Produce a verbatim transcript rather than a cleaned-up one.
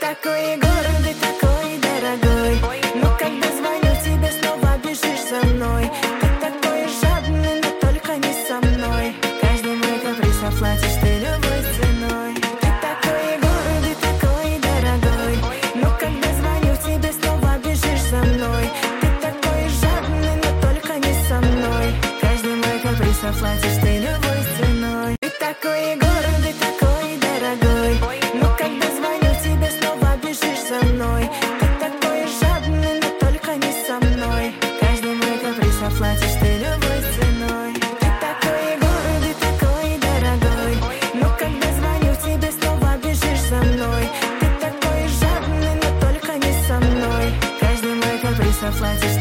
такой гордый, такой дорогой, но когда звоню тебе, снова бежишь за мной. Ты такой жадный, но только не со мной. Каждый мой каприз оплатишь ты любой ценой. Ты такой гордый, такой дорогой, но когда звоню тебе, снова бежишь за мной. Ты такой жадный, но только не со мной. Каждый мой каприз оплатишь ты любой ценой. Ты такой гордый, такой дорогой, но когда звоню тебе, снова бежишь за мной. Ты такой жадный, но только не со мной. Каждый мой каприз оплатишь ты любой ценой. Ты такой гордый, такой дорогой, но когда звоню тебе, снова бежишь за мной. Ты такой жадный, но только не со мной. Каждый мой каприз оплатишь